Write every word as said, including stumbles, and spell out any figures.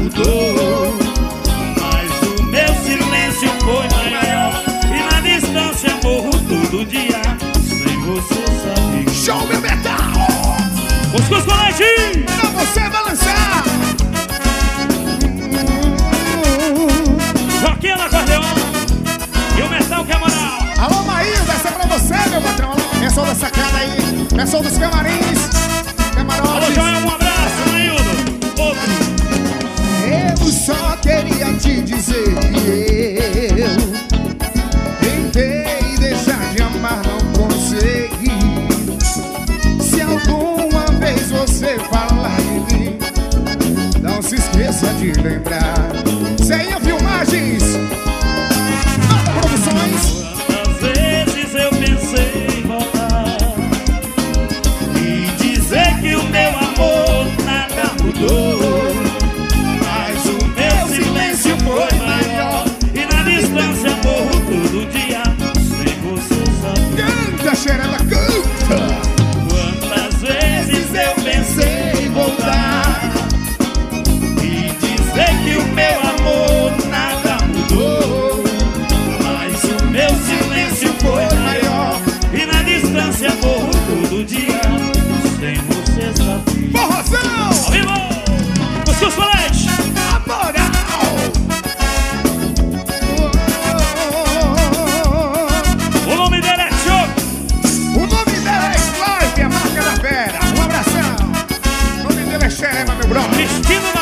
mudou, mas o meu silêncio foi maior. E na distância morro todo dia, sem você saber. Show, meu metal! Cuscuz com leite! Pra você balançar! Joaquim no acordeão e o metal que é moral. Alô, Maílda, essa é pra você, meu patrão. Pessoal da sacada aí, pessoal dos camarins, camarotes. Alô, Joel, um abraço, Maíldo. Outro. Eu só queria te dizer que eu tentei deixar de amar, não consegui. Se alguma vez você falar de mim, não se esqueça de lembrar. Senha Filmagens, Nova Produções. Quantas vezes eu pensei em voltar e dizer que o meu amor nada mudou, mas o meu silêncio foi maior. E na distância morro todo dia, sem você saber. Canta, xereda, canta. Quantas vezes eu pensei em voltar e dizer que o meu amor nada mudou, mas o meu silêncio foi maior. E na distância morro todo dia, sem você saber. Forrozão! Ao vivo! Cuscuz com leite! A moral! O nome dele é Choco! O nome dela é Clive, a marca da fera. Um abração. O nome dele é Xerema, meu brother. Cristina